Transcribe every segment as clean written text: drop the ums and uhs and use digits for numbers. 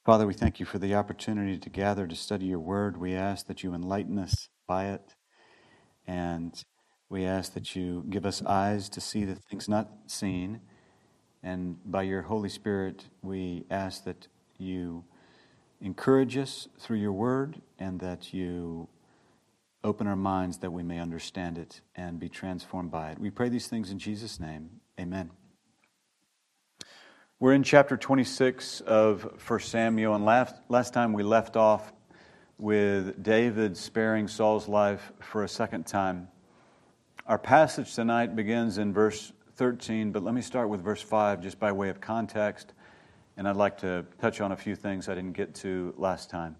Father, we thank you for the opportunity to gather to study your word. We ask that you enlighten us by it, and we ask that you give us eyes to see the things not seen. And by your Holy Spirit, we ask that you encourage us through your word and that you open our minds that we may understand it and be transformed by it. We pray these things in Jesus' name. Amen. We're in chapter 26 of 1 Samuel, and last time we left off with David sparing Saul's life for a second time. Our passage tonight begins in verse 13, but let me start with verse 5 just by way of context, and I'd like to touch on a few things I didn't get to last time.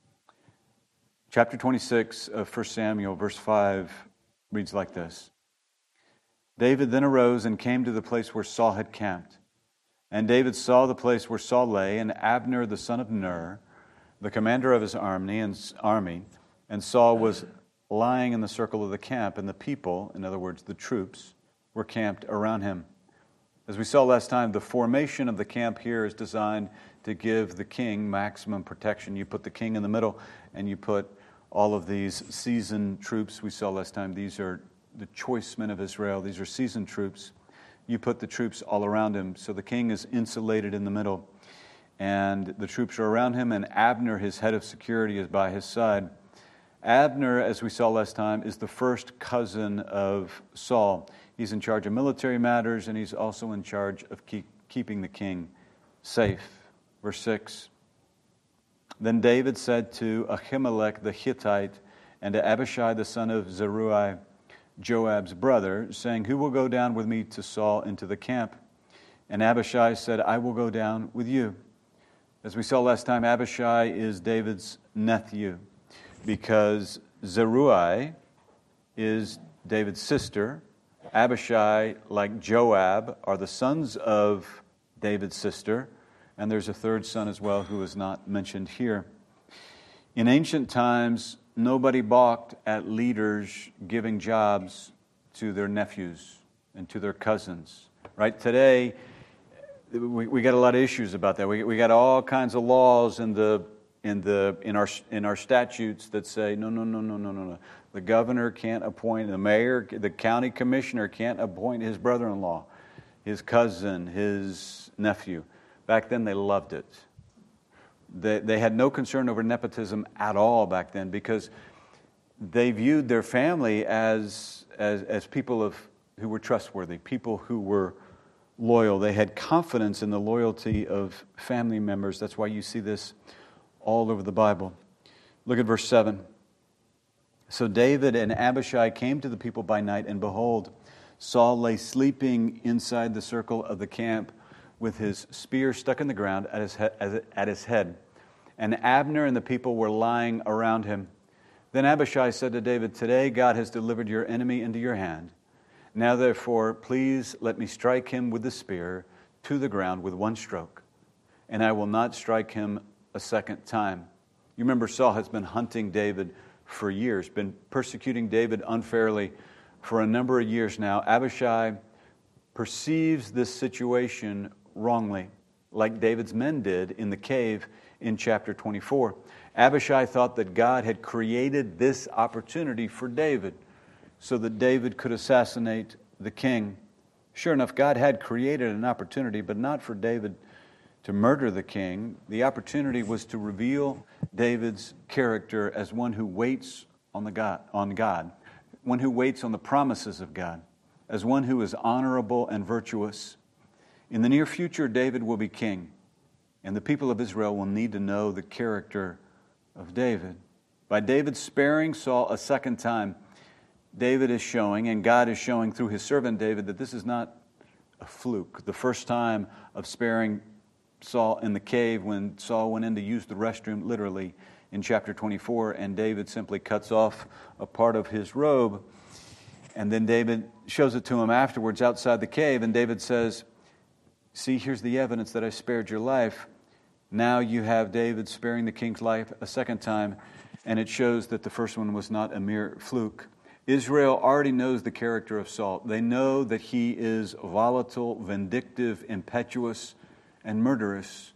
Chapter 26 of 1 Samuel, verse 5 reads like this. David then arose and came to the place where Saul had camped. And David saw the place where Saul lay, and Abner the son of Ner, the commander of his army, and Saul was lying in the circle of the camp, and the people, in other words, the troops, were camped around him. As we saw last time, the formation of the camp here is designed to give the king maximum protection. You put the king in the middle, and you put all of these seasoned troops. We saw last time these are the choice men of Israel. These are seasoned troops. You put the troops all around him, so the king is insulated in the middle, and the troops are around him, and Abner, his head of security, is by his side. Abner, as we saw last time, is the first cousin of Saul. He's in charge of military matters, and he's also in charge of keeping the king safe. Verse 6, Then David said to Ahimelech the Hittite and to Abishai the son of Zeruiah, Joab's brother, saying, Who will go down with me to Saul into the camp? And Abishai said, I will go down with you. As we saw last time, Abishai is David's nephew because Zeruiah is David's sister. Abishai, like Joab, are the sons of David's sister, and there's a third son as well who is not mentioned here. In ancient times, nobody balked at leaders giving jobs to their nephews and to their cousins. Right? Today, we got a lot of issues about that. We got all kinds of laws in our statutes that say no. The governor can't appoint the mayor, the county commissioner can't appoint his brother-in-law, his cousin, his nephew. Back then, they loved it. They had no concern over nepotism at all back then because they viewed their family as people who were trustworthy, people who were loyal. They had confidence in the loyalty of family members. That's why you see this all over the Bible. Look at verse 7. So David and Abishai came to the people by night, and behold, Saul lay sleeping inside the circle of the camp with his spear stuck in the ground at his head. And Abner and the people were lying around him. Then Abishai said to David, Today God has delivered your enemy into your hand. Now therefore, please let me strike him with the spear to the ground with one stroke, and I will not strike him a second time. You remember Saul has been hunting David for years, been persecuting David unfairly for a number of years now. Abishai perceives this situation wrongly, like David's men did in the cave in chapter 24. Abishai thought that God had created this opportunity for David so that David could assassinate the king. Sure enough, God had created an opportunity, but not for David to murder the king. The opportunity was to reveal David's character as one who waits on God, one who waits on the promises of God, as one who is honorable and virtuous. In the near future, David will be king, and the people of Israel will need to know the character of David. By David sparing Saul a second time, David is showing, and God is showing through his servant David, that this is not a fluke. The first time of sparing Saul in the cave when Saul went in to use the restroom, literally, in chapter 24, and David simply cuts off a part of his robe, and then David shows it to him afterwards outside the cave, and David says, See, here's the evidence that I spared your life. Now you have David sparing the king's life a second time, and it shows that the first one was not a mere fluke. Israel already knows the character of Saul. They know that he is volatile, vindictive, impetuous, and murderous.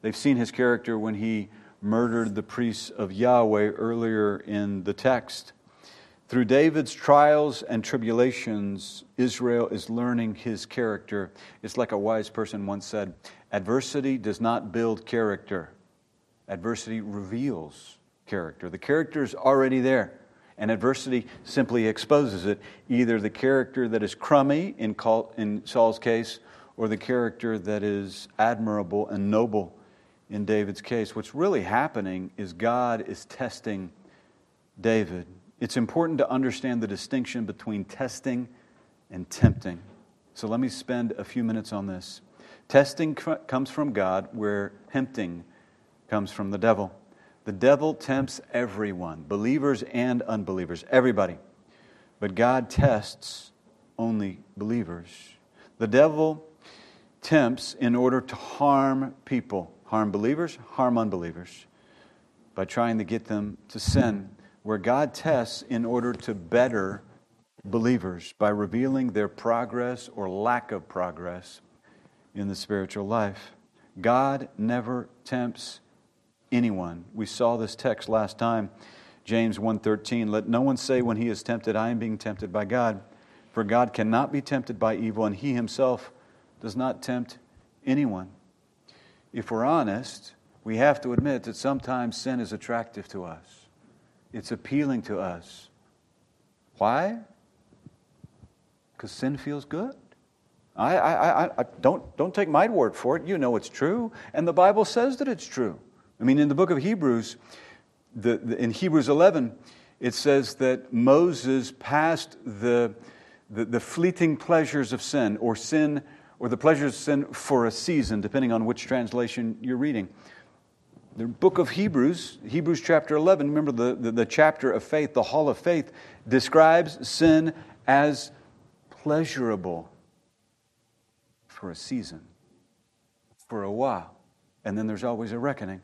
They've seen his character when he murdered the priests of Yahweh earlier in the text. Through David's trials and tribulations, Israel is learning his character. It's like a wise person once said, adversity does not build character. Adversity reveals character. The character is already there, and adversity simply exposes it, either the character that is crummy in Saul's case, or the character that is admirable and noble in David's case. What's really happening is God is testing David. It's important to understand the distinction between testing and tempting. So let me spend a few minutes on this. Testing comes from God, where tempting comes from the devil. The devil tempts everyone, believers and unbelievers, everybody. But God tests only believers. The devil tempts in order to harm people, harm believers, harm unbelievers, by trying to get them to sin, where God tests in order to better believers by revealing their progress or lack of progress in the spiritual life. God never tempts anyone. We saw this text last time, James 1:13. Let no one say when he is tempted, I am being tempted by God. For God cannot be tempted by evil, and he himself does not tempt anyone. If we're honest, we have to admit that sometimes sin is attractive to us. It's appealing to us. Why? Because sin feels good. I don't take my word for it. You know it's true, and the Bible says that it's true. I mean, in the book of Hebrews, in Hebrews 11, it says that Moses passed the fleeting pleasures of sin, or the pleasures of sin for a season, depending on which translation you're reading. The book of Hebrews chapter 11, remember the chapter of faith, the hall of faith, describes sin as pleasurable for a season, for a while. And then there's always a reckoning.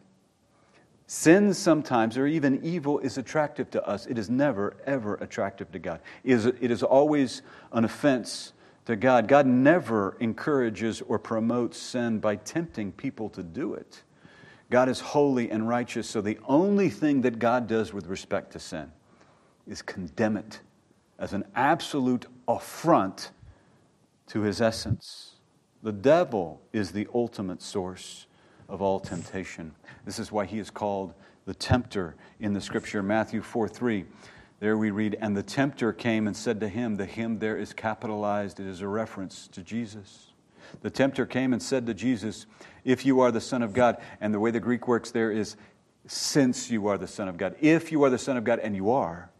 Sin sometimes, or even evil, is attractive to us. It is never, ever attractive to God. It is always an offense to God. God never encourages or promotes sin by tempting people to do it. God is holy and righteous, so the only thing that God does with respect to sin is condemn it as an absolute affront to His essence. The devil is the ultimate source of all temptation. This is why he is called the tempter in the Scripture. Matthew 4:3. There we read, and the tempter came and said to him, the him there is capitalized. It is a reference to Jesus. The tempter came and said to Jesus, if you are the Son of God, and the way the Greek works there is, since you are the Son of God. If you are the Son of God, and you are,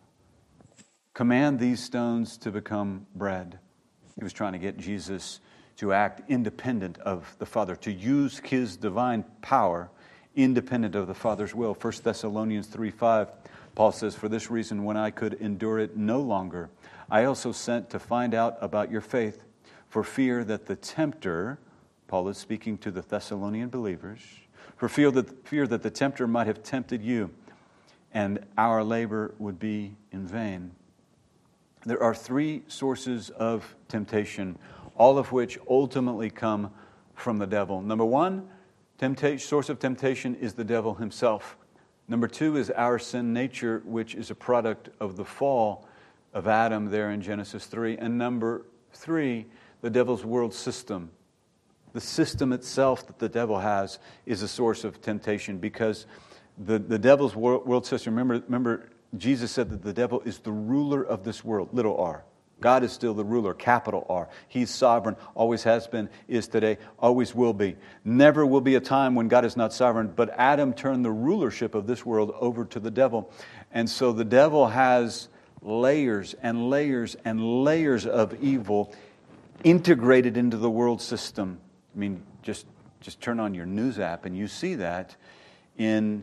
command these stones to become bread. He was trying to get Jesus to act independent of the Father, to use His divine power independent of the Father's will. 1 Thessalonians 3:5, Paul says, for this reason, when I could endure it no longer, I also sent to find out about your faith, for fear that the tempter, Paul is speaking to the Thessalonian believers, for fear that the tempter might have tempted you, and our labor would be in vain. There are three sources of temptation, all of which ultimately come from the devil. Number one, source of temptation is the devil himself. Number two is our sin nature, which is a product of the fall of Adam there in Genesis 3. And number three, the devil's world system. The system itself that the devil has is a source of temptation, because the devil's world system, remember Jesus said that the devil is the ruler of this world, little r. God is still the ruler, capital R. He's sovereign, always has been, is today, always will be. Never will be a time when God is not sovereign, but Adam turned the rulership of this world over to the devil. And so the devil has layers and layers and layers of evil integrated into the world system. I mean, just turn on your news app and you see that in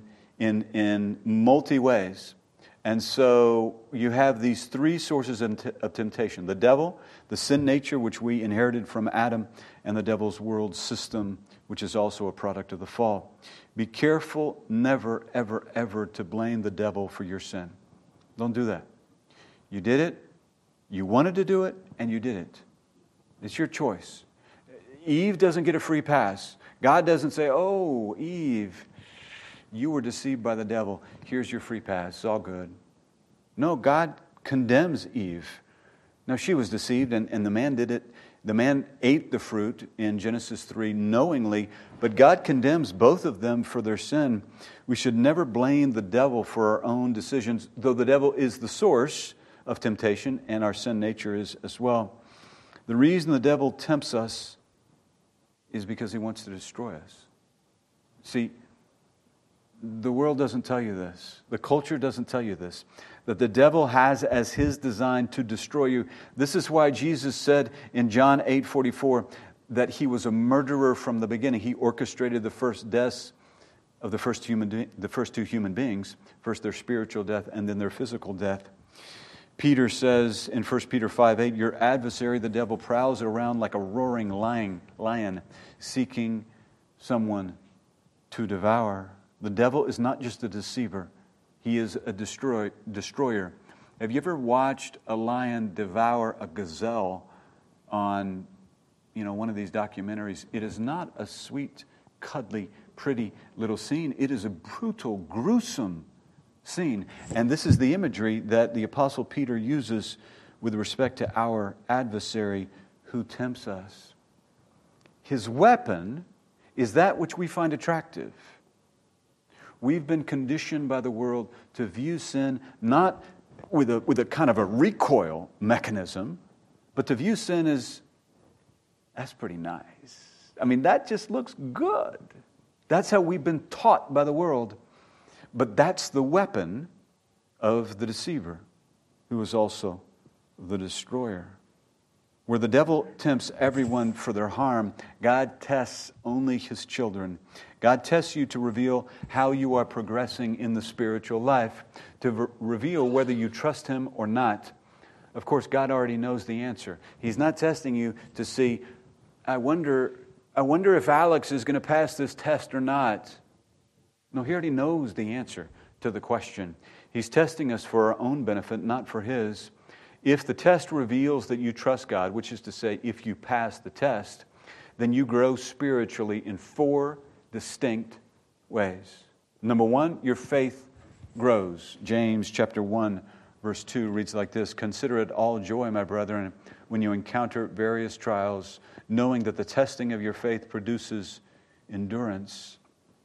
multi ways. And so you have these three sources of temptation. The devil, the sin nature, which we inherited from Adam, and the devil's world system, which is also a product of the fall. Be careful never, ever, ever to blame the devil for your sin. Don't do that. You did it, you wanted to do it, and you did it. It's your choice. Eve doesn't get a free pass. God doesn't say, oh, Eve, you were deceived by the devil. Here's your free pass. It's all good. No, God condemns Eve. Now, she was deceived, and the man did it. The man ate the fruit in Genesis 3 knowingly, but God condemns both of them for their sin. We should never blame the devil for our own decisions, though the devil is the source of temptation, and our sin nature is as well. The reason the devil tempts us is because he wants to destroy us. See, the world doesn't tell you this. The culture doesn't tell you this. That the devil has as his design to destroy you. This is why Jesus said in John 8:44 that he was a murderer from the beginning. He orchestrated the first deaths of the first two human beings. First their spiritual death and then their physical death. Peter says in 1 Peter 5:8, your adversary, the devil, prowls around like a roaring lion seeking someone to devour. The devil is not just a deceiver. He is a destroyer. Have you ever watched a lion devour a gazelle on, one of these documentaries? It is not a sweet, cuddly, pretty little scene. It is a brutal, gruesome scene. And this is the imagery that the Apostle Peter uses with respect to our adversary who tempts us. His weapon is that which we find attractive. We've been conditioned by the world to view sin not with a kind of a recoil mechanism, but to view sin as, that's pretty nice. I mean, that just looks good. That's how we've been taught by the world. But that's the weapon of the deceiver, who is also the destroyer. Where the devil tempts everyone for their harm, God tests only His children. God tests you to reveal how you are progressing in the spiritual life, to reveal whether you trust Him or not. Of course, God already knows the answer. He's not testing you to see, I wonder if Alex is going to pass this test or not. No, He already knows the answer to the question. He's testing us for our own benefit, not for His. If the test reveals that you trust God, which is to say, if you pass the test, then you grow spiritually in 4 distinct ways. Number 1, your faith grows. James chapter 1, verse 2 reads like this: consider it all joy, my brethren, when you encounter various trials, knowing that the testing of your faith produces endurance.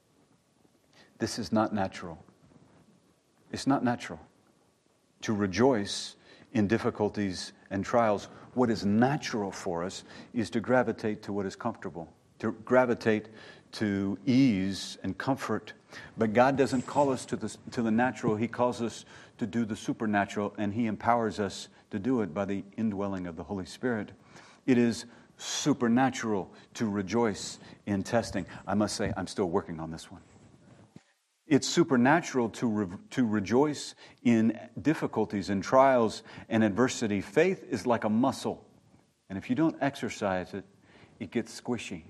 This is not natural. It's not natural to rejoice in difficulties and trials. What is natural for us is to gravitate to what is comfortable, to gravitate to ease and comfort. But God doesn't call us to the natural. He calls us to do the supernatural, and He empowers us to do it by the indwelling of the Holy Spirit. It is supernatural to rejoice in testing. I must say, I'm still working on this one. It's supernatural to rejoice in difficulties and trials and adversity. Faith is like a muscle. And if you don't exercise it, it gets squishy.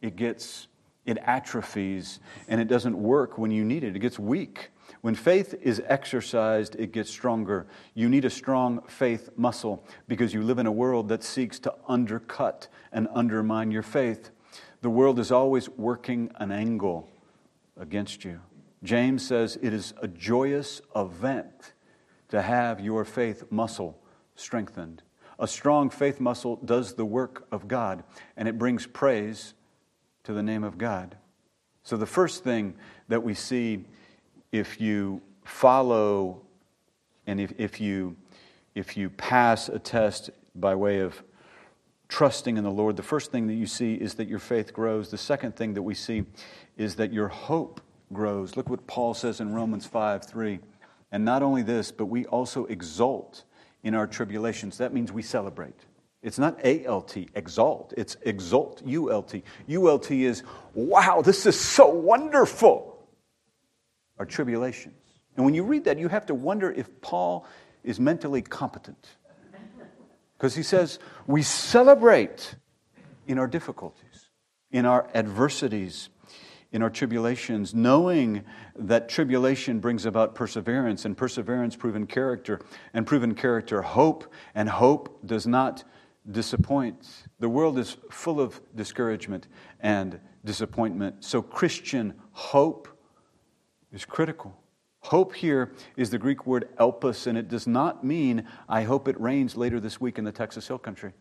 It atrophies, and it doesn't work when you need it. It gets weak. When faith is exercised, it gets stronger. You need a strong faith muscle because you live in a world that seeks to undercut and undermine your faith. The world is always working an angle against you. James says it is a joyous event to have your faith muscle strengthened. A strong faith muscle does the work of God, and it brings praise to the name of God. So the first thing that we see, if you follow and if you pass a test by way of trusting in the Lord, the first thing that you see is that your faith grows. The second thing that we see is that your hope grows. Look what Paul says in Romans 5:3. And not only this, but we also exult in our tribulations. That means we celebrate. It's not A-L-T, exalt. It's exult, U-L-T. U-L-T is, wow, this is so wonderful. Our tribulations. And when you read that, you have to wonder if Paul is mentally competent. Because he says, we celebrate in our difficulties, in our adversities, in our tribulations, knowing that tribulation brings about perseverance, and perseverance proven character, and proven character hope, and hope does not disappoint. The world is full of discouragement and disappointment. So Christian hope is critical. Hope here is the Greek word elpis, and it does not mean, I hope it rains later this week in the Texas Hill Country.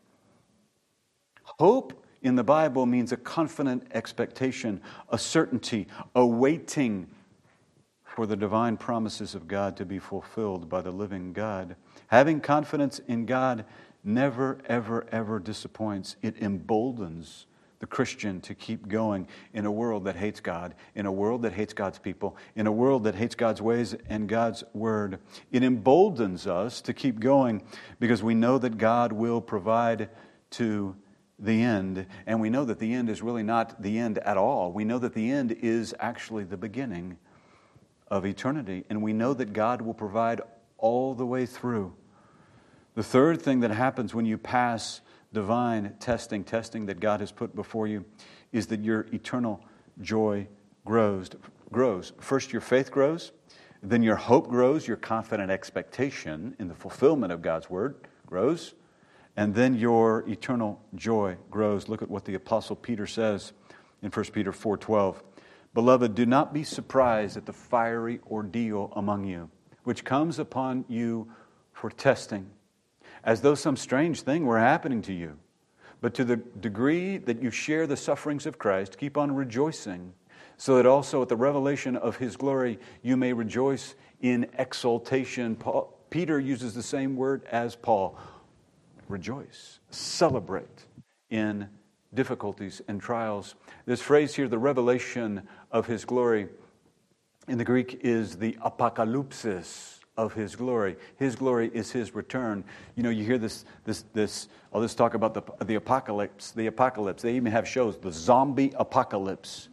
Hope in the Bible means a confident expectation, a certainty, a waiting for the divine promises of God to be fulfilled by the living God. Having confidence in God never, ever, ever disappoints. It emboldens the Christian to keep going in a world that hates God, in a world that hates God's people, in a world that hates God's ways and God's word. It emboldens us to keep going because we know that God will provide to the end, and we know that the end is really not the end at all. We know that the end is actually the beginning of eternity, and we know that God will provide all the way through. The third thing that happens when you pass divine testing that God has put before you, is that your eternal joy grows. First, your faith grows, then your hope grows, your confident expectation in the fulfillment of God's word grows, and then your eternal joy grows. Look at what the Apostle Peter says in 1 Peter 4:12. Beloved, do not be surprised at the fiery ordeal among you, which comes upon you for testing, as though some strange thing were happening to you. But to the degree that you share the sufferings of Christ, keep on rejoicing, so that also at the revelation of His glory you may rejoice in exultation. Peter uses the same word as Paul. Rejoice, celebrate in difficulties and trials. This phrase here, the revelation of His glory, in the Greek is the apocalypsis of His glory. His glory is His return. You know, you hear this. I'll just talk about the apocalypse. The apocalypse. They even have shows, the zombie apocalypse,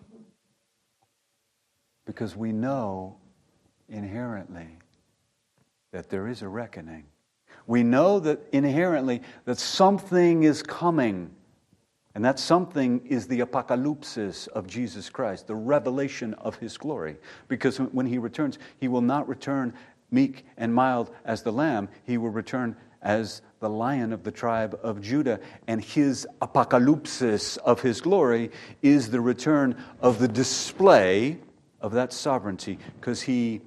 because we know inherently that there is a reckoning. We know that inherently that something is coming, and that something is the apocalypsis of Jesus Christ, the revelation of His glory. Because when He returns, He will not return meek and mild as the lamb. He will return as the Lion of the tribe of Judah. And His apocalypsis of His glory is the return of the display of that sovereignty, because He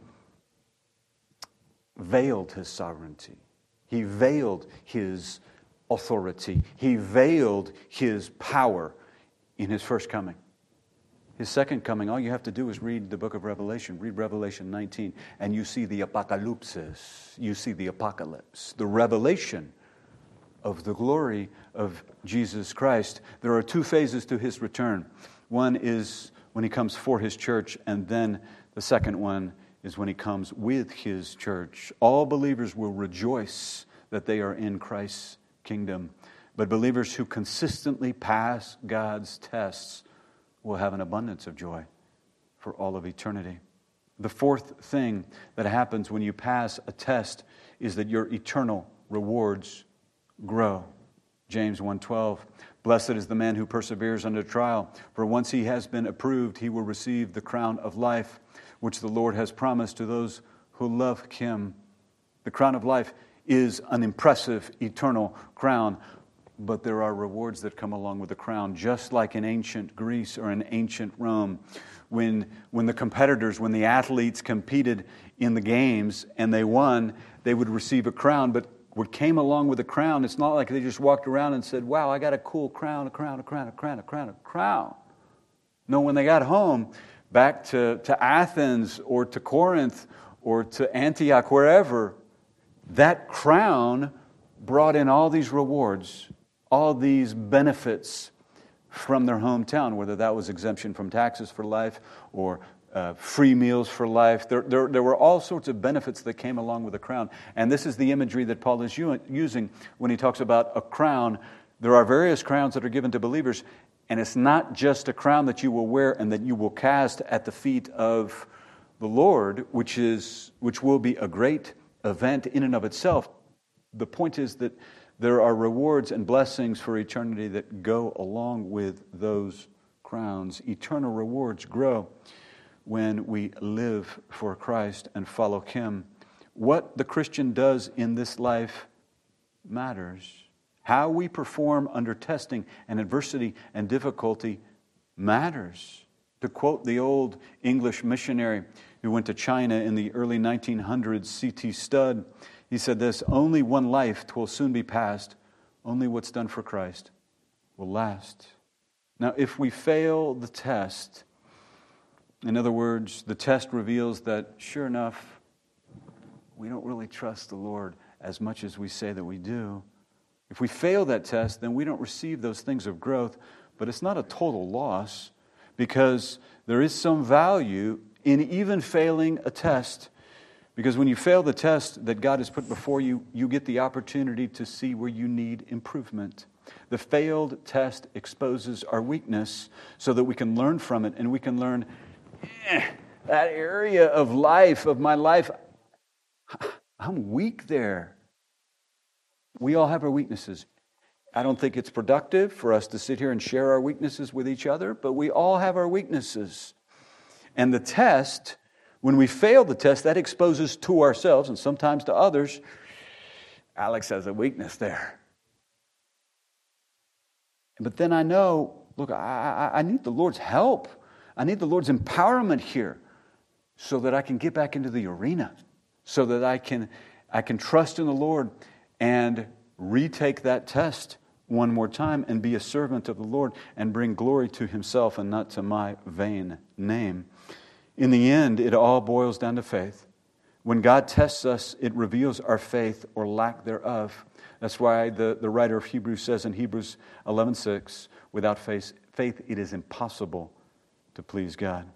veiled His sovereignty. He veiled His authority. He veiled His power in His first coming. His second coming, all you have to do is read the book of Revelation. Read Revelation 19, and you see the apocalypsis. You see the apocalypse, the revelation of the glory of Jesus Christ. There are two phases to His return. One is when He comes for His church, and then the second one is when He comes with His church. All believers will rejoice that they are in Christ's kingdom. But believers who consistently pass God's tests will have an abundance of joy for all of eternity. The fourth thing that happens when you pass a test is that your eternal rewards grow. James 1:12, blessed is the man who perseveres under trial, for once he has been approved, he will receive the crown of life, which the Lord has promised to those who love Him. The crown of life is an impressive eternal crown, but there are rewards that come along with the crown, just like in ancient Greece or in ancient Rome. When the athletes competed in the games and they won, they would receive a crown. But what came along with the crown, it's not like they just walked around and said, wow, I got a cool crown, a crown, a crown, a crown, a crown, a crown. No, when they got home, back to Athens or to Corinth or to Antioch, wherever, that crown brought in all these rewards, all these benefits from their hometown, whether that was exemption from taxes for life or free meals for life. There were all sorts of benefits that came along with the crown. And this is the imagery that Paul is using when he talks about a crown. There are various crowns that are given to believers, and it's not just a crown that you will wear and that you will cast at the feet of the Lord, which will be a great event in and of itself. The point is that there are rewards and blessings for eternity that go along with those crowns. Eternal rewards grow when we live for Christ and follow Him. What the Christian does in this life matters. How we perform under testing and adversity and difficulty matters. To quote the old English missionary who went to China in the early 1900s, C.T. Studd, he said this, "Only one life 'twill soon be past, only what's done for Christ will last." Now, if we fail the test, in other words, the test reveals that, sure enough, we don't really trust the Lord as much as we say that we do. If we fail that test, then we don't receive those things of growth, but it's not a total loss, because there is some value in even failing a test. Because when you fail the test that God has put before you, you get the opportunity to see where you need improvement. The failed test exposes our weakness so that we can learn from it, and we can learn, that area of life, of my life, I'm weak there. We all have our weaknesses. I don't think it's productive for us to sit here and share our weaknesses with each other, but we all have our weaknesses. And the test, when we fail the test, that exposes to ourselves and sometimes to others, Alex has a weakness there. But then I know, look, I need the Lord's help. I need the Lord's empowerment here so that I can get back into the arena, so that I can trust in the Lord and retake that test one more time and be a servant of the Lord and bring glory to Himself and not to my vain name. In the end, it all boils down to faith. When God tests us, it reveals our faith or lack thereof. That's why the writer of Hebrews says in Hebrews 11:6, without faith it is impossible to please God.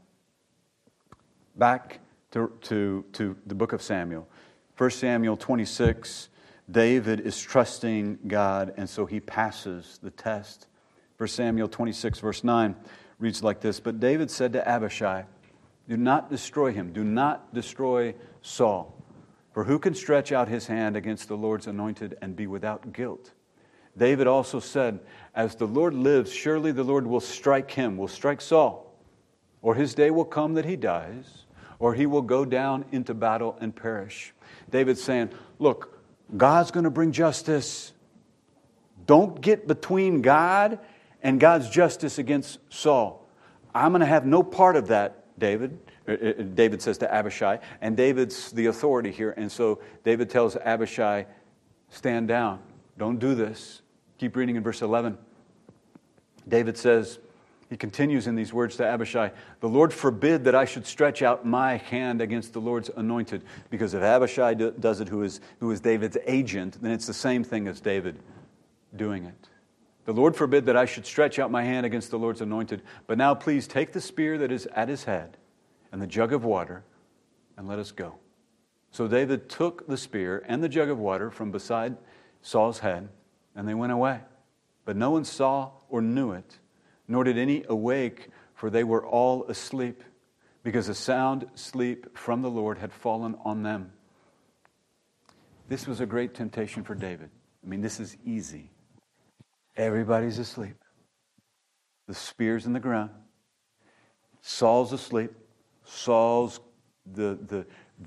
Back to the book of Samuel. 1 Samuel 26, David is trusting God, and so he passes the test. 1 Samuel 26, verse 9 reads like this, "But David said to Abishai, do not destroy him, do not destroy Saul. For who can stretch out his hand against the Lord's anointed and be without guilt? David also said, as the Lord lives, surely the Lord will strike him, will strike Saul, or his day will come that he dies, or he will go down into battle and perish." David's saying, look, God's going to bring justice. Don't get between God and God's justice against Saul. I'm going to have no part of that, David. David says to Abishai, and David's the authority here. And so David tells Abishai, stand down. Don't do this. Keep reading in verse 11. David says, he continues in these words to Abishai, "The Lord forbid that I should stretch out my hand against the Lord's anointed." Because if Abishai does it, who is David's agent, then it's the same thing as David doing it. "The Lord forbid that I should stretch out my hand against the Lord's anointed. But now please take the spear that is at his head and the jug of water, and let us go." So David took the spear and the jug of water from beside Saul's head, and they went away. But no one saw or knew it, nor did any awake, for they were all asleep, because a sound sleep from the Lord had fallen on them. This was a great temptation for David. I mean, this is easy. Everybody's asleep. The spear's in the ground. Saul's asleep. Saul's the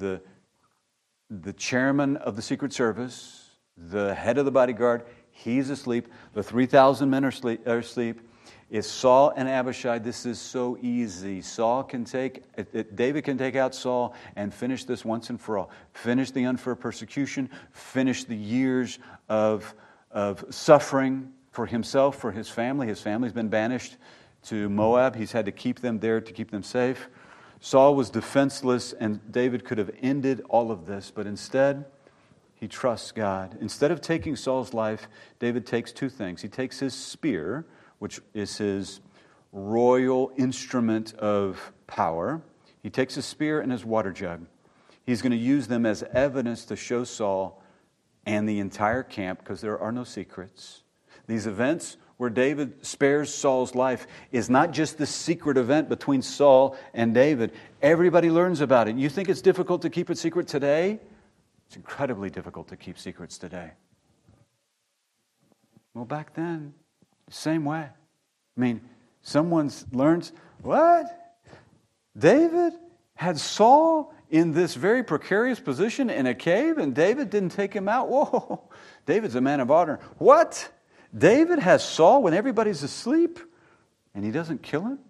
chairman of the Secret Service, the head of the bodyguard. He's asleep. The 3,000 men are asleep. It's Saul and Abishai. This is so easy. David can take out Saul and finish this once and for all. Finish the unfair persecution. Finish the years of suffering for himself, for his family. His family's been banished to Moab. He's had to keep them there to keep them safe. Saul was defenseless, and David could have ended all of this, but instead, he trusts God. Instead of taking Saul's life, David takes two things. He takes his spear, which is his royal instrument of power. He takes his spear and his water jug. He's going to use them as evidence to show Saul and the entire camp, because there are no secrets. These events where David spares Saul's life is not just this secret event between Saul and David. Everybody learns about it. You think it's difficult to keep it secret today? It's incredibly difficult to keep secrets today. Well, back then, same way. I mean, someone learns, what? David had Saul in this very precarious position in a cave, and David didn't take him out? Whoa, David's a man of honor. What? David has Saul when everybody's asleep? and he doesn't kill him?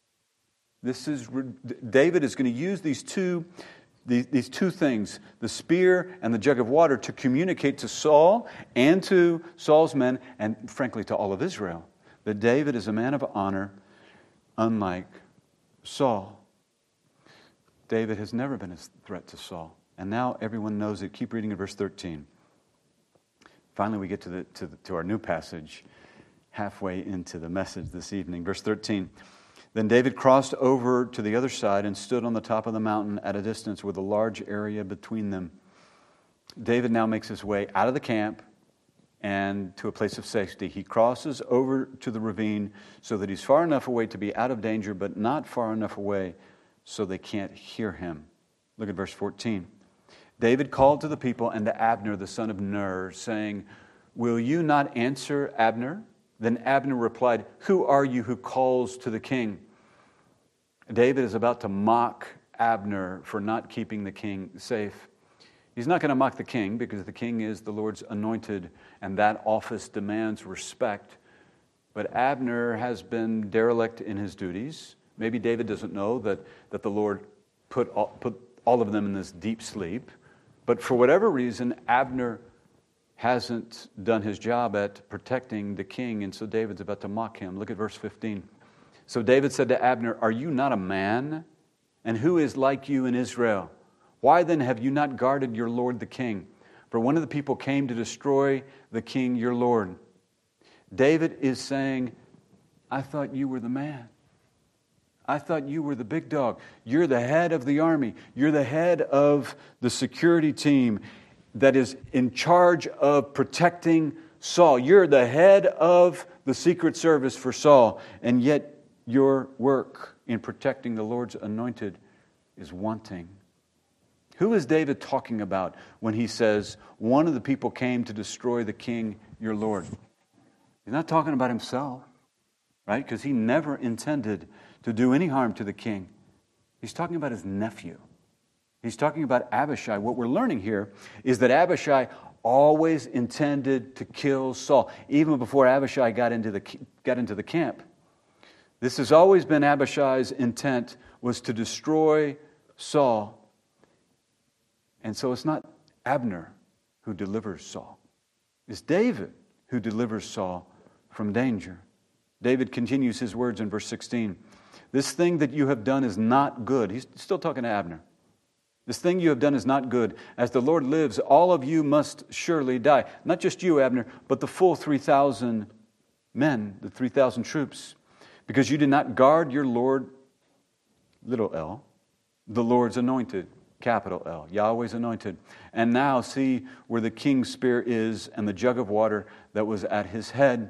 David is going to use these two things, the spear and the jug of water, to communicate to Saul and to Saul's men, and frankly to all of Israel, that David is a man of honor, unlike Saul. David has never been a threat to Saul, and now everyone knows it. Keep reading in verse 13. Finally, we get to our new passage, halfway into the message this evening. Verse 13. Then David crossed over to the other side and stood on the top of the mountain at a distance with a large area between them. David now makes his way out of the camp and to a place of safety. He crosses over to the ravine so that he's far enough away to be out of danger, but not far enough away so they can't hear him. Look at verse 14. David called to the people and to Abner, the son of Ner, saying, "Will you not answer, Abner?" Then Abner replied, "Who are you who calls to the king?" David is about to mock Abner for not keeping the king safe. He's not going to mock the king because the king is the Lord's anointed, and that office demands respect. But Abner has been derelict in his duties. Maybe David doesn't know that the Lord put all of them in this deep sleep. But for whatever reason, Abner hasn't done his job at protecting the king, and so David's about to mock him. Look at verse 15. So David said to Abner, "Are you not a man? And who is like you in Israel? Why then have you not guarded your lord the king? For one of the people came to destroy the king your lord." David is saying, I thought you were the man. I thought you were the big dog. You're the head of the army. You're the head of the security team that is in charge of protecting Saul. You're the head of the secret service for Saul, and yet your work in protecting the Lord's anointed is wanting. Who is David talking about when he says, one of the people came to destroy the king, your Lord? He's not talking about himself, right? Because he never intended to do any harm to the king. He's talking about his nephew. He's talking about Abishai. What we're learning here is that Abishai always intended to kill Saul, even before Abishai got into the camp. This has always been Abishai's intent, was to destroy Saul. And so it's not Abner who delivers Saul. It's David who delivers Saul from danger. David continues his words in verse 16. This thing that you have done is not good. He's still talking to Abner. This thing you have done is not good. As the Lord lives, all of you must surely die. Not just you, Abner, but the full 3,000 men, the 3,000 troops. Because you did not guard your Lord, little l, the Lord's anointed, capital L, Yahweh's anointed. And now see where the king's spear is and the jug of water that was at his head.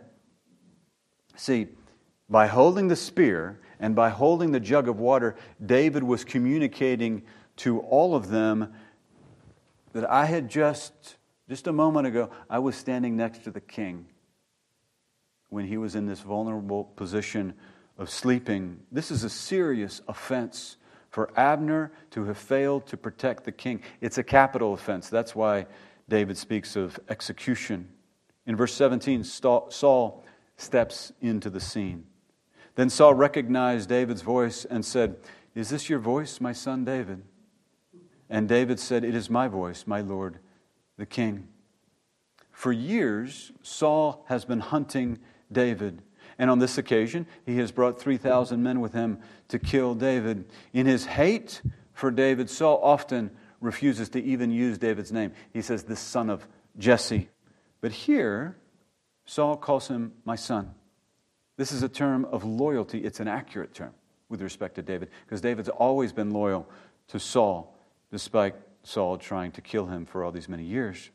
See, by holding the spear and by holding the jug of water, David was communicating to all of them that I had just a moment ago, I was standing next to the king when he was in this vulnerable position of sleeping. This is a serious offense for Abner to have failed to protect the king. It's a capital offense. That's why David speaks of execution. In verse 17, Saul steps into the scene. Then Saul recognized David's voice and said, "Is this your voice, my son David?" And David said, "It is my voice, my lord, the king." For years, Saul has been hunting David. And on this occasion, he has brought 3,000 men with him to kill David. In his hate for David, Saul often refuses to even use David's name. He says, "the son of Jesse." But here, Saul calls him my son. This is a term of loyalty. It's an accurate term with respect to David, because David's always been loyal to Saul, despite Saul trying to kill him for all these many years.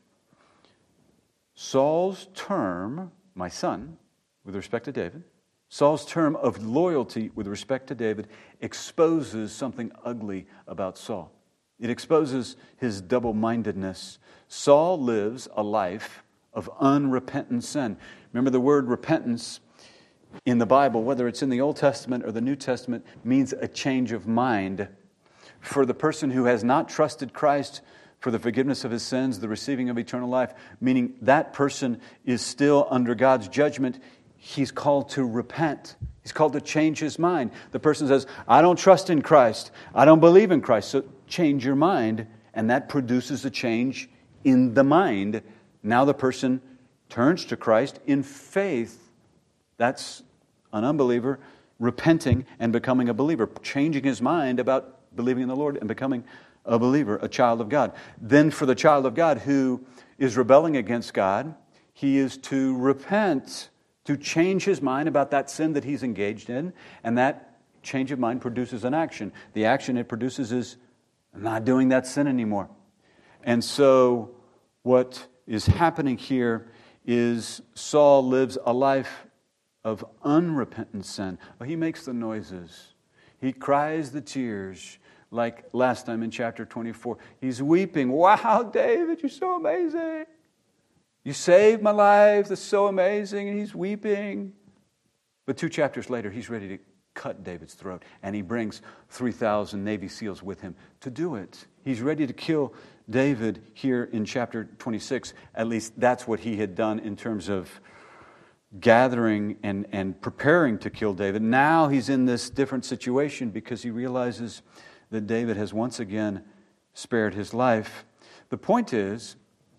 Saul's term, my son, with respect to David, Saul's term of loyalty with respect to David exposes something ugly about Saul. It exposes his double-mindedness. Saul lives a life of unrepentant sin. Remember, the word repentance in the Bible, whether it's in the Old Testament or the New Testament, means a change of mind. For the person who has not trusted Christ for the forgiveness of his sins, the receiving of eternal life, meaning that person is still under God's judgment, he's called to repent. He's called to change his mind. The person says, I don't trust in Christ. I don't believe in Christ. So change your mind. And that produces a change in the mind. Now the person turns to Christ in faith. That's an unbeliever repenting and becoming a believer, changing his mind about believing in the Lord and becoming a believer, a child of God. Then for the child of God who is rebelling against God, he is to repent, to change his mind about that sin that he's engaged in, and that change of mind produces an action. The action it produces is, I'm not doing that sin anymore. And so what is happening here is Saul lives a life of unrepentant sin. He makes the noises. He cries the tears, like last time in chapter 24. He's weeping. Wow, David, you're so amazing. You saved my life. That's so amazing. And he's weeping. But 2 chapters later, he's ready to cut David's throat. And he brings 3,000 Navy SEALs with him to do it. He's ready to kill David here in chapter 26. At least that's what he had done in terms of gathering and preparing to kill David. Now he's in this different situation because he realizes that David has once again spared his life. The point is,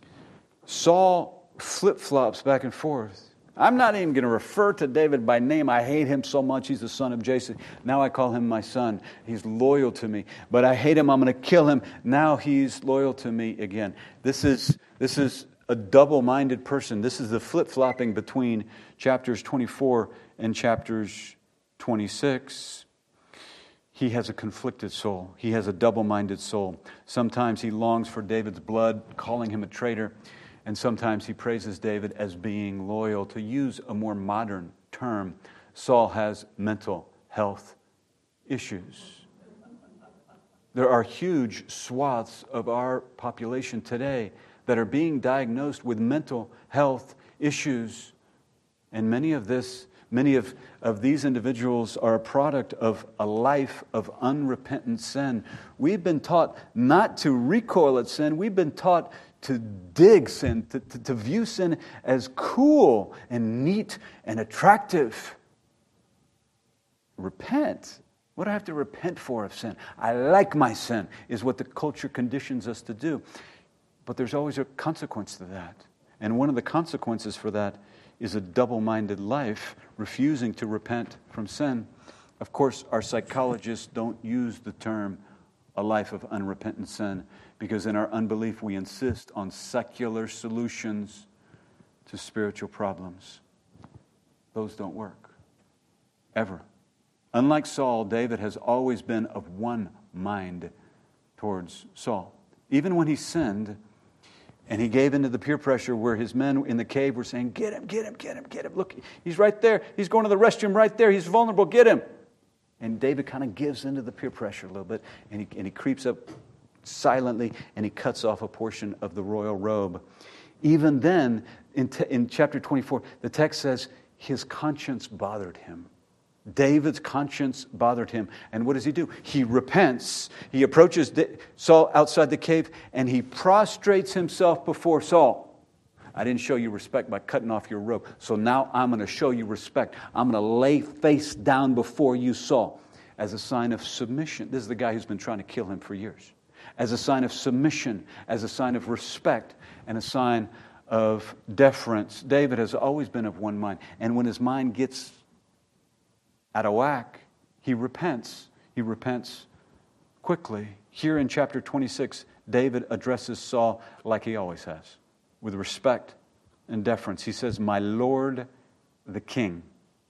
Saul flip-flops back and forth. I'm not even going to refer to David by name. I hate him so much. He's the son of Jesse. Now I call him my son. He's loyal to me. But I hate him. I'm going to kill him. Now he's loyal to me again. This is a double-minded person. This is the flip-flopping between chapters 24 and chapters 26. He has a conflicted soul. He has a double-minded soul. Sometimes he longs for David's blood, calling him a traitor, and sometimes he praises David as being loyal. To use a more modern term, Saul has mental health issues. There are huge swaths of our population today that are being diagnosed with mental health issues. And many of these individuals are a product of a life of unrepentant sin. We've been taught not to recoil at sin. We've been taught to dig sin, to view sin as cool and neat and attractive. Repent. What do I have to repent for of sin? I like my sin, is what the culture conditions us to do. But there's always a consequence to that. And one of the consequences for that is a double-minded life, refusing to repent from sin. Of course, our psychologists don't use the term a life of unrepentant sin, because in our unbelief we insist on secular solutions to spiritual problems. Those don't work. Ever. Unlike Saul, David has always been of one mind towards Saul. Even when he sinned, and he gave into the peer pressure where his men in the cave were saying, get him, get him, get him, get him. Look, he's right there. He's going to the restroom right there. He's vulnerable. Get him. And David kind of gives into the peer pressure a little bit, and he creeps up silently, and he cuts off a portion of the royal robe. Even then, in chapter 24, the text says his conscience bothered him. David's conscience bothered him. And what does he do? He repents. He approaches Saul outside the cave, and he prostrates himself before Saul. I didn't show you respect by cutting off your robe, so now I'm going to show you respect. I'm going to lay face down before you, Saul, as a sign of submission. This is the guy who's been trying to kill him for years. As a sign of submission, as a sign of respect, and a sign of deference. David has always been of one mind. And when his mind gets out of whack, he repents. He repents quickly. Here in chapter 26, David addresses Saul like he always has, with respect and deference. He says, my Lord the King.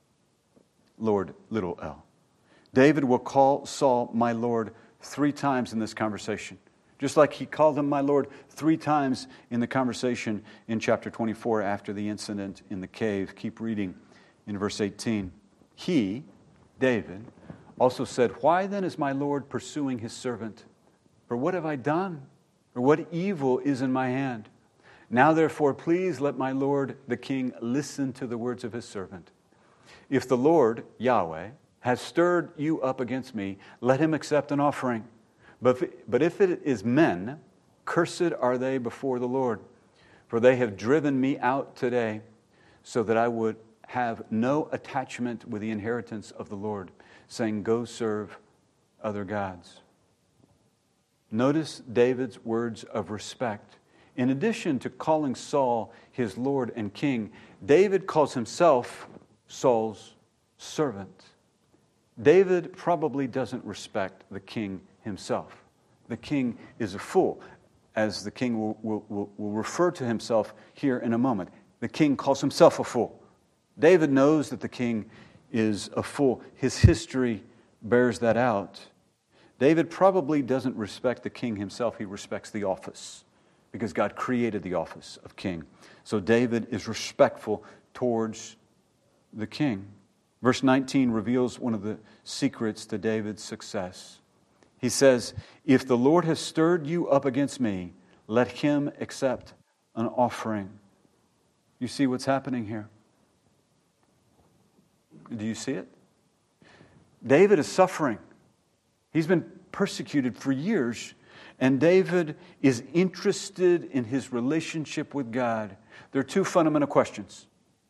Lord, little l. David will call Saul my Lord 3 times in this conversation. Just like he called him my Lord 3 times in the conversation in chapter 24 after the incident in the cave. Keep reading in verse 18. He, David, also said, why then is my Lord pursuing his servant? For what have I done? Or what evil is in my hand? Now therefore, please let my Lord the King listen to the words of his servant. If the Lord, Yahweh, has stirred you up against me, let him accept an offering. But if it is men, cursed are they before the Lord. For they have driven me out today, so that I would have no attachment with the inheritance of the Lord, saying, go serve other gods. Notice David's words of respect. In addition to calling Saul his Lord and King, David calls himself Saul's servant. David probably doesn't respect the king himself. The king is a fool, as the king will refer to himself here in a moment. The king calls himself a fool. David knows that the king is a fool. His history bears that out. David probably doesn't respect the king himself. He respects the office, because God created the office of king. So David is respectful towards the king. Verse 19 reveals one of the secrets to David's success. He says, if the Lord has stirred you up against me, let him accept an offering. You see what's happening here? Do you see it? David is suffering. He's been persecuted for years, and David is interested in his relationship with God. There are two fundamental questions.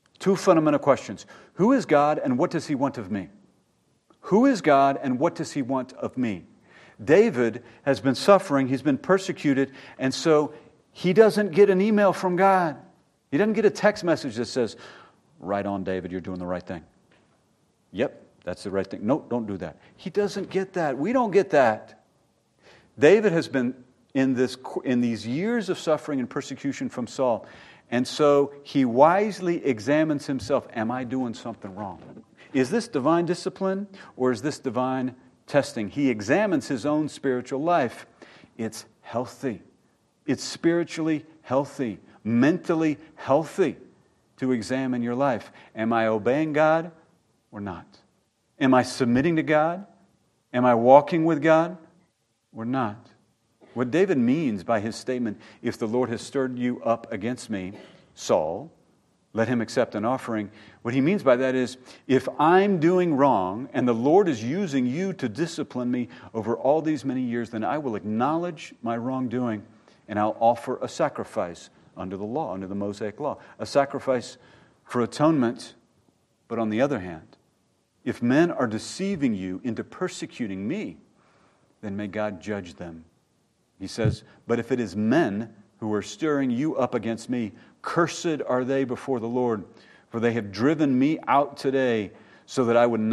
Who is God, and what does he want of me? Who is God, and what does he want of me? David has been suffering, he's been persecuted, and so he doesn't get an email from God. He doesn't get a text message that says, right on, David, you're doing the right thing. Yep, that's the right thing. No, don't do that. He doesn't get that. We don't get that. David has been in these years of suffering and persecution from Saul, and so he wisely examines himself. Am I doing something wrong? Is this divine discipline, or is this divine testing? He examines his own spiritual life. It's healthy. It's spiritually healthy, mentally healthy to examine your life. Am I obeying God or not? Am I submitting to God? Am I walking with God or not? What David means by his statement, if the Lord has stirred you up against me, Saul, let him accept an offering. What he means by that is, if I'm doing wrong and the Lord is using you to discipline me over all these many years, then I will acknowledge my wrongdoing and I'll offer a sacrifice under the law, under the Mosaic law, a sacrifice for atonement. But on the other hand, if men are deceiving you into persecuting me, then may God judge them. He says, but if it is men who are stirring you up against me, cursed are they before the Lord, for they have driven me out today, so that I would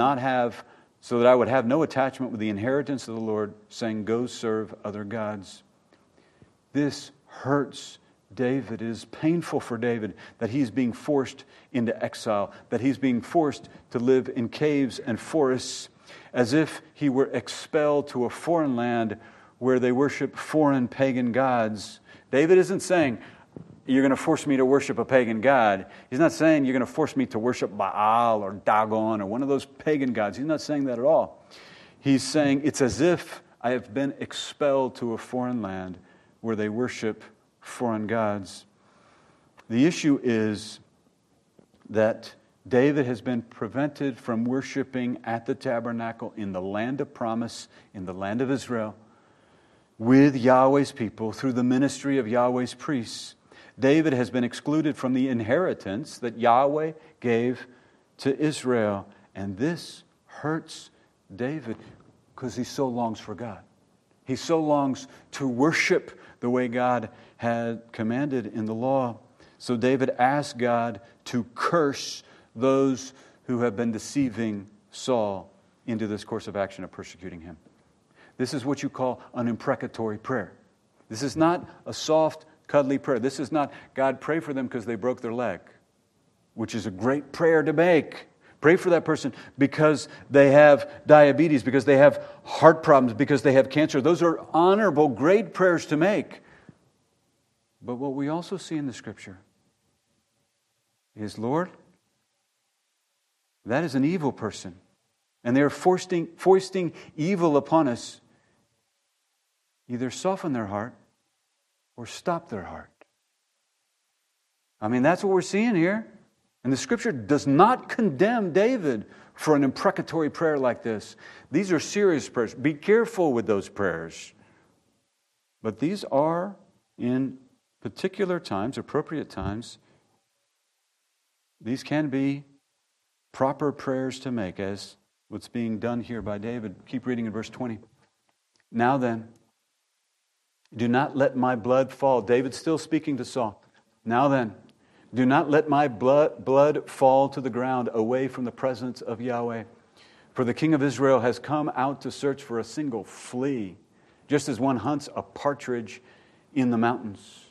have no attachment with the inheritance of the Lord, saying, go serve other gods. This hurts David. It is painful for David that he's being forced into exile, that he's being forced to live in caves and forests, as if he were expelled to a foreign land where they worship foreign pagan gods. David isn't saying, you're going to force me to worship a pagan god. He's not saying you're going to force me to worship Baal or Dagon or one of those pagan gods. He's not saying that at all. He's saying it's as if I have been expelled to a foreign land where they worship foreign gods. The issue is that David has been prevented from worshiping at the tabernacle in the land of promise, in the land of Israel, with Yahweh's people through the ministry of Yahweh's priests. David has been excluded from the inheritance that Yahweh gave to Israel. And this hurts David because he so longs for God. He so longs to worship the way God had commanded in the law. So David asked God to curse those who have been deceiving Saul into this course of action of persecuting him. This is what you call an imprecatory prayer. This is not a soft, cuddly prayer. This is not, God, pray for them because they broke their leg, which is a great prayer to make. Pray for that person because they have diabetes, because they have heart problems, because they have cancer. Those are honorable, great prayers to make. But what we also see in the Scripture is, Lord, that is an evil person, and they're foisting evil upon us. Either soften their heart or stop their heart. I mean, that's what we're seeing here. And the Scripture does not condemn David for an imprecatory prayer like this. These are serious prayers. Be careful with those prayers. But these are, in particular times, appropriate times, these can be proper prayers to make, as what's being done here by David. Keep reading in verse 20. Now then, do not let my blood fall. David's still speaking to Saul. Now then, do not let my blood fall to the ground away from the presence of Yahweh. For the king of Israel has come out to search for a single flea, just as one hunts a partridge in the mountains.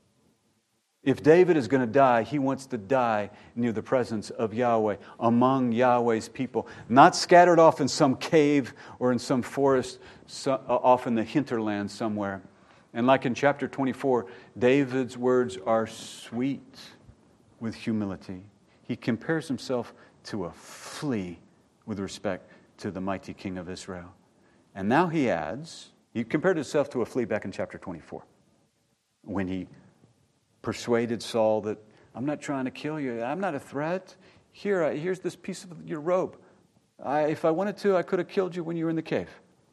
If David is going to die, he wants to die near the presence of Yahweh, among Yahweh's people, not scattered off in some cave or in some forest off in the hinterland somewhere. And like in chapter 24, David's words are sweet with humility. He compares himself to a flea with respect to the mighty king of Israel. And now he adds, he compared himself to a flea back in chapter 24, when he persuaded Saul that, I'm not trying to kill you. I'm not a threat. Here's this piece of your robe. If I wanted to, I could have killed you when you were in the cave.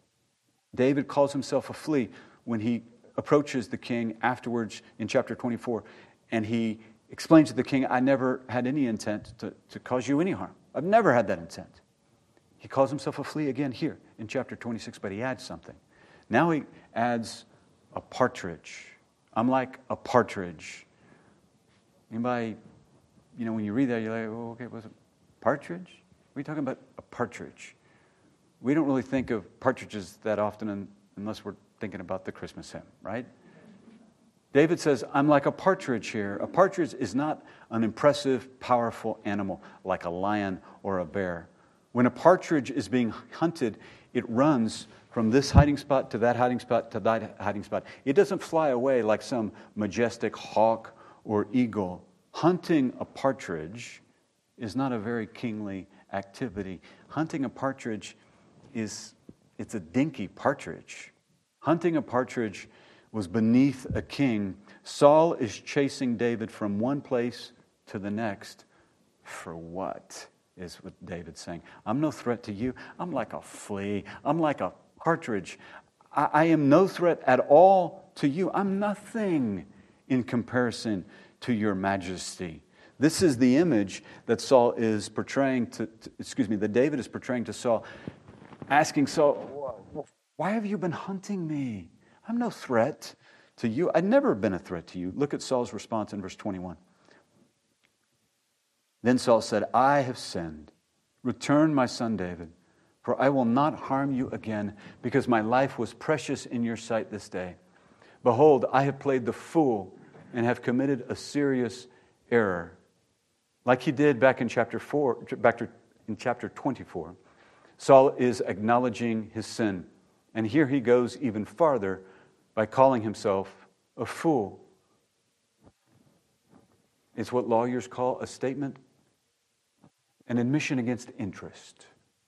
David calls himself a flea when he approaches the king afterwards in chapter 24, and he explains to the king, I never had any intent to cause you any harm. I've never had that intent. He calls himself a flea again here in chapter 26, but he adds something. Now he adds a partridge. I'm like a partridge. Anybody, when you read that, you're like, oh, okay, was it partridge? What are you talking about, a partridge? We don't really think of partridges that often unless we're thinking about the Christmas hymn, right? David says, I'm like a partridge here. A partridge is not an impressive, powerful animal like a lion or a bear. When a partridge is being hunted, it runs from this hiding spot to that hiding spot to that hiding spot. It doesn't fly away like some majestic hawk or eagle. Hunting a partridge is not a very kingly activity. Hunting a partridge it's a dinky partridge. Hunting a partridge was beneath a king. Saul is chasing David from one place to the next. For what? Is what David's saying. I'm no threat to you. I'm like a flea. I'm like a partridge. I am no threat at all to you. I'm nothing in comparison to your majesty. This is the image that Saul is portraying that David is portraying to Saul, asking Saul, why have you been hunting me? I'm no threat to you. I've never been a threat to you. Look at Saul's response in verse 21. Then Saul said, I have sinned. Return, my son David, for I will not harm you again, because my life was precious in your sight this day. Behold, I have played the fool and have committed a serious error. Like he did back in chapter 24. Saul is acknowledging his sin. And here he goes even farther by calling himself a fool. It's what lawyers call a statement, an admission against interest.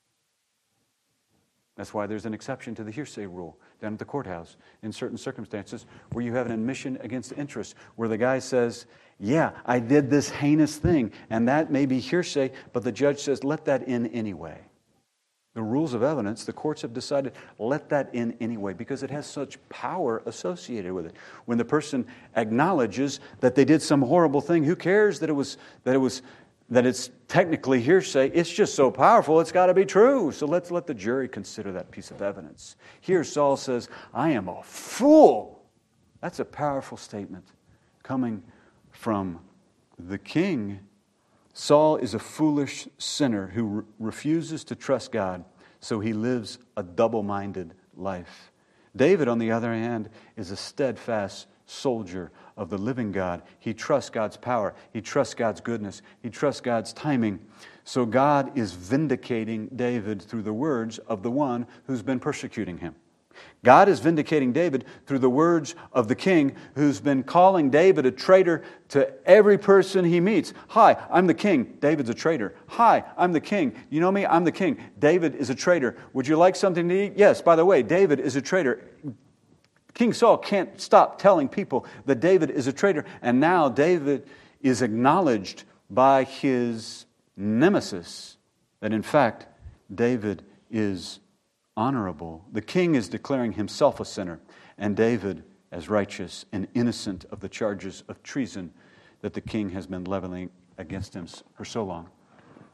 That's why there's an exception to the hearsay rule down at the courthouse in certain circumstances where you have an admission against interest, where the guy says, yeah, I did this heinous thing, and that may be hearsay, but the judge says, let that in anyway. The rules of evidence, the courts have decided, let that in anyway, because it has such power associated with it. When the person acknowledges that they did some horrible thing, who cares that it's technically hearsay? It's just so powerful, it's got to be true. So let's let the jury consider that piece of evidence. Here Saul says, I am a fool. That's a powerful statement coming from the king. Saul is a foolish sinner who refuses to trust God, so he lives a double-minded life. David, on the other hand, is a steadfast soldier of the living God. He trusts God's power. He trusts God's goodness. He trusts God's timing. So God is vindicating David through the words of the one who's been persecuting him. God is vindicating David through the words of the king who's been calling David a traitor to every person he meets. Hi, I'm the king. David's a traitor. Hi, I'm the king. You know me? I'm the king. David is a traitor. Would you like something to eat? Yes, by the way, David is a traitor. King Saul can't stop telling people that David is a traitor. And now David is acknowledged by his nemesis that in fact David is honorable. The king is declaring himself a sinner and David as righteous and innocent of the charges of treason that the king has been leveling against him for so long.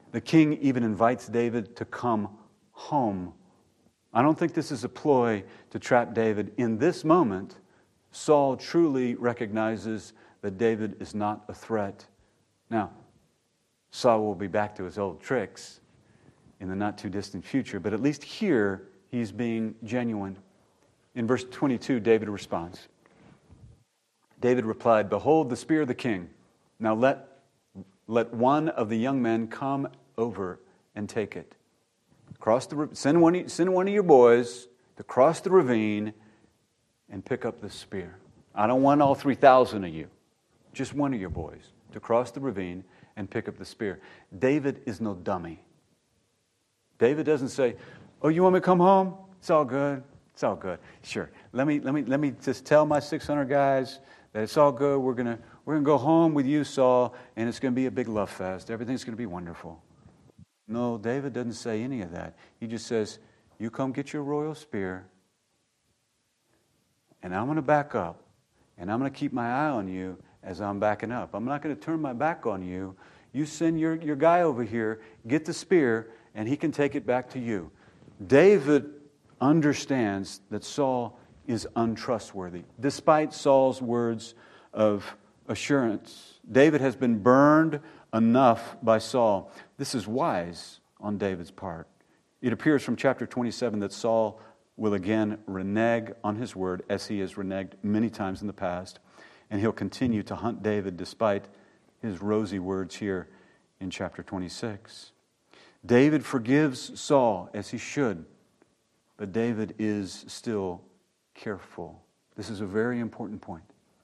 The king even invites David to come home. I don't think this is a ploy to trap David. In this moment, Saul truly recognizes that David is not a threat. Now, Saul will be back to his old tricks in the not-too-distant future, but at least here, he's being genuine. In verse 22, David responds. David replied, "Behold the spear of the king. Now let one of the young men come over and take it. Send one of your boys to cross the ravine and pick up the spear. I don't want all 3,000 of you. Just one of your boys to cross the ravine and pick up the spear." David is no dummy. David doesn't say, "Oh, you want me to come home? It's all good. It's all good. Sure. Let me just tell my 600 guys that it's all good. We're gonna go home with you, Saul, and it's gonna be a big love fest. Everything's gonna be wonderful." No, David doesn't say any of that. He just says, "You come get your royal spear, and I'm gonna back up, and I'm gonna keep my eye on you as I'm backing up. I'm not gonna turn my back on you. You send your guy over here, get the spear, and he can take it back to you." David understands that Saul is untrustworthy. Despite Saul's words of assurance, David has been burned enough by Saul. This is wise on David's part. It appears from chapter 27 that Saul will again renege on his word, as he has reneged many times in the past, and he'll continue to hunt David despite his rosy words here in chapter 26. David forgives Saul, as he should, but David is still careful. This is a very important point.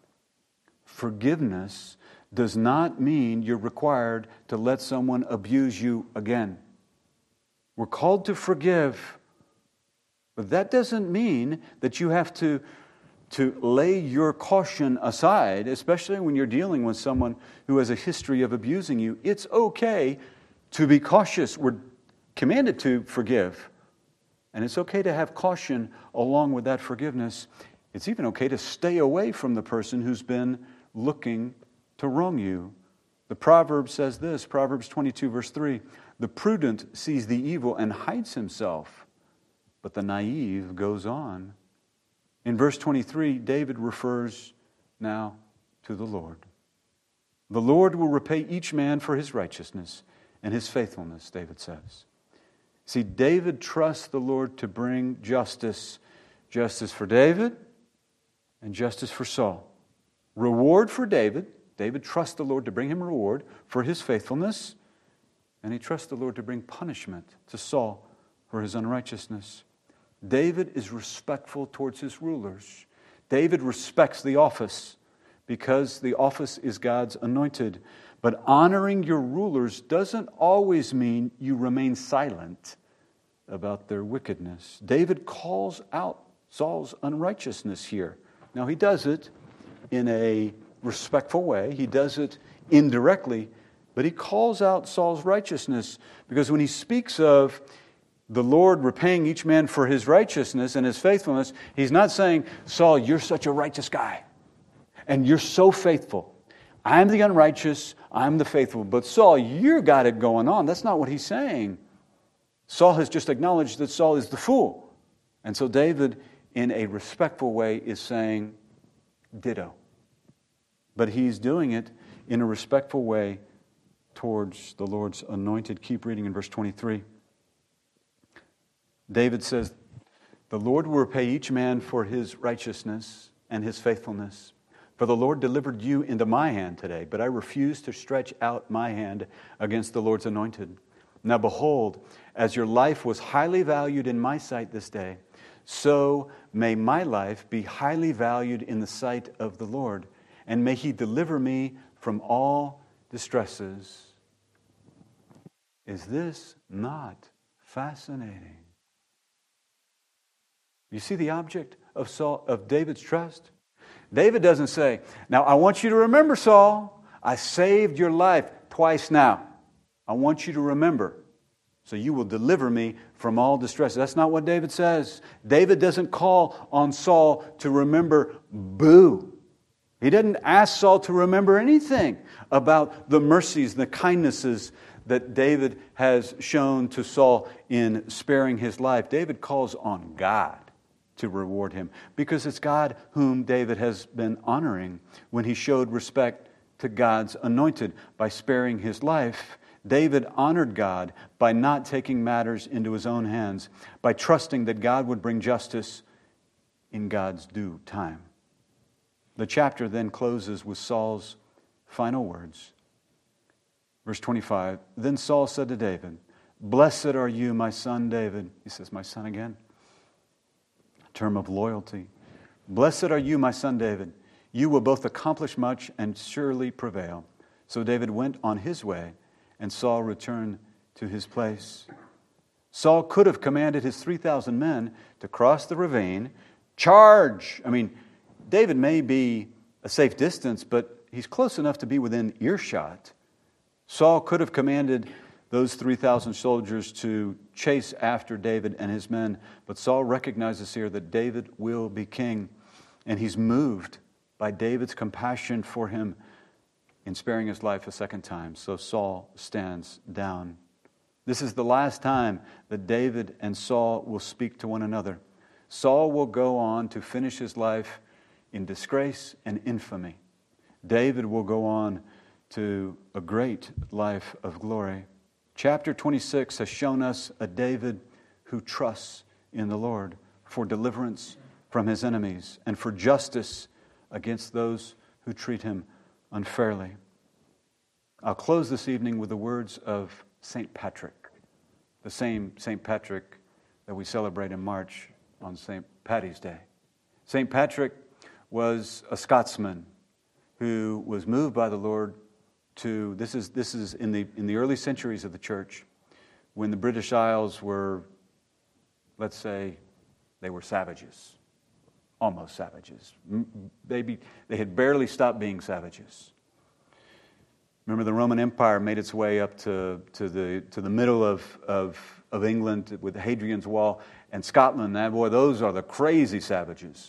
Forgiveness does not mean you're required to let someone abuse you again. We're called to forgive, but that doesn't mean that you have to lay your caution aside, especially when you're dealing with someone who has a history of abusing you. It's okay to be cautious. We're commanded to forgive. And it's okay to have caution along with that forgiveness. It's even okay to stay away from the person who's been looking to wrong you. The proverb says this, Proverbs 22, verse 3, "The prudent sees the evil and hides himself, but the naive goes on." In verse 23, David refers now to the Lord. "The Lord will repay each man for his righteousness and his faithfulness," David says. See, David trusts the Lord to bring justice. Justice for David and justice for Saul. Reward for David. David trusts the Lord to bring him reward for his faithfulness. And he trusts the Lord to bring punishment to Saul for his unrighteousness. David is respectful towards his rulers. David respects the office because the office is God's anointed. But honoring your rulers doesn't always mean you remain silent about their wickedness. David calls out Saul's unrighteousness here. Now, he does it in a respectful way. He does it indirectly, but he calls out Saul's righteousness because when he speaks of the Lord repaying each man for his righteousness and his faithfulness, he's not saying, "Saul, you're such a righteous guy, and you're so faithful. I'm the unrighteous, I'm the faithful. But Saul, you got it going on." That's not what he's saying. Saul has just acknowledged that Saul is the fool. And so David, in a respectful way, is saying, ditto. But he's doing it in a respectful way towards the Lord's anointed. Keep reading in verse 23. David says, "The Lord will repay each man for his righteousness and his faithfulness. For the Lord delivered you into my hand today, but I refuse to stretch out my hand against the Lord's anointed. Now behold, as your life was highly valued in my sight this day, so may my life be highly valued in the sight of the Lord, and may He deliver me from all distresses." Is this not fascinating? You see the object of David's trust? David doesn't say, "Now I want you to remember, Saul, I saved your life twice now. I want you to remember, so you will deliver me from all distress." That's not what David says. David doesn't call on Saul to remember boo. He didn't ask Saul to remember anything about the mercies, the kindnesses that David has shown to Saul in sparing his life, David calls on God to reward him, because it's God whom David has been honoring when he showed respect to God's anointed by sparing his life. David honored God by not taking matters into his own hands, by trusting that God would bring justice in God's due time. The chapter then closes with Saul's final words. Verse 25, then Saul said to David, "Blessed are you, my son David." He says, "My son" again. Term of loyalty. "Blessed are you, my son David. You will both accomplish much and surely prevail." So David went on his way, and Saul returned to his place. Saul could have commanded his 3,000 men to cross the ravine, charge. David may be a safe distance, but he's close enough to be within earshot. Saul could have commanded those 3,000 soldiers to chase after David and his men, but Saul recognizes here that David will be king, and he's moved by David's compassion for him in sparing his life a second time. So Saul stands down. This is the last time that David and Saul will speak to one another. Saul will go on to finish his life in disgrace and infamy. David will go on to a great life of glory. Chapter 26 has shown us a David who trusts in the Lord for deliverance from his enemies and for justice against those who treat him unfairly. I'll close this evening with the words of St. Patrick, the same St. Patrick that we celebrate in March on St. Paddy's Day. St. Patrick was a Scotsman who was moved by the Lord to, this is in the early centuries of the church, when the British Isles were, let's say, they were savages, almost savages. They had barely stopped being savages. Remember, the Roman Empire made its way up to the middle of England with Hadrian's Wall, and Scotland. Those are the crazy savages.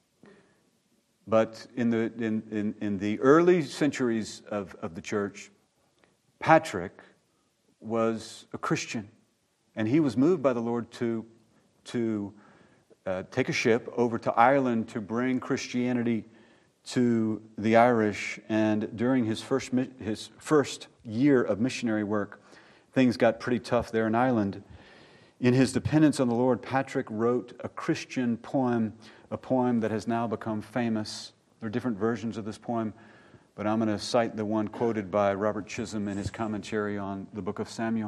But in the early centuries of the church, Patrick was a Christian, and he was moved by the Lord to take a ship over to Ireland to bring Christianity to the Irish. And during his first year of missionary work, things got pretty tough there in Ireland. In his dependence on the Lord, Patrick wrote a Christian poem, a poem that has now become famous. There are different versions of this poem, but I'm going to cite the one quoted by Robert Chisholm in his commentary on the book of Samuel.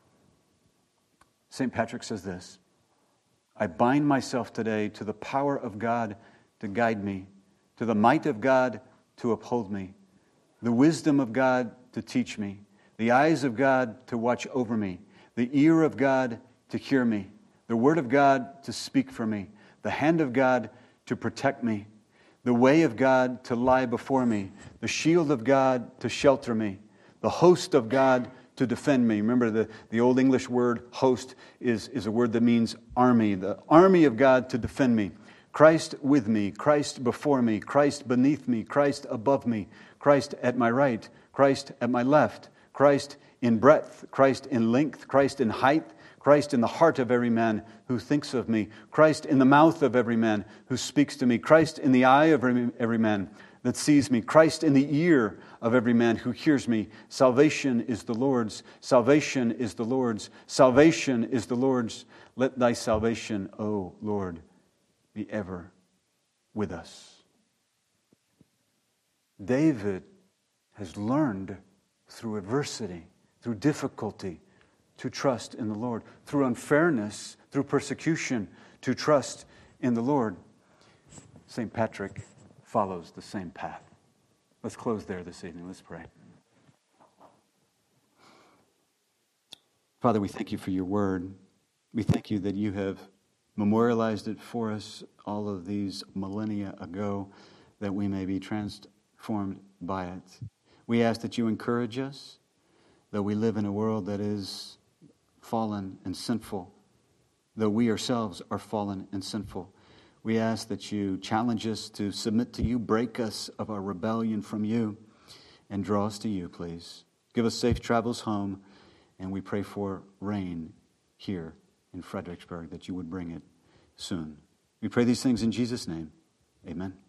St. Patrick says this: "I bind myself today to the power of God to guide me, to the might of God to uphold me, the wisdom of God to teach me, the eyes of God to watch over me, the ear of God to hear me, the word of God to speak for me, the hand of God to protect me, the way of God to lie before me, the shield of God to shelter me, the host of God to defend me." Remember, the Old English word host is a word that means army. The army of God to defend me. Christ with me, Christ before me, Christ beneath me, Christ above me, Christ at my right, Christ at my left, Christ in breadth, Christ in length, Christ in height, Christ in the heart of every man who thinks of me, Christ in the mouth of every man who speaks to me, Christ in the eye of every man that sees me, Christ in the ear of every man who hears me. Salvation is the Lord's, salvation is the Lord's, salvation is the Lord's. Let thy salvation, O Lord, be ever with us. David has learned through adversity, through difficulty, to trust in the Lord. Through unfairness, through persecution, to trust in the Lord. St. Patrick follows the same path. Let's close there this evening. Let's pray. Father, we thank you for your word. We thank you that you have memorialized it for us all of these millennia ago, that we may be transformed by it. We ask that you encourage us, though we live in a world that is fallen and sinful, though we ourselves are fallen and sinful. We ask that you challenge us to submit to you, break us of our rebellion from you, and draw us to you, please. Give us safe travels home, And we pray for rain here in Fredericksburg, that you would bring it soon. We pray these things in Jesus' name. Amen.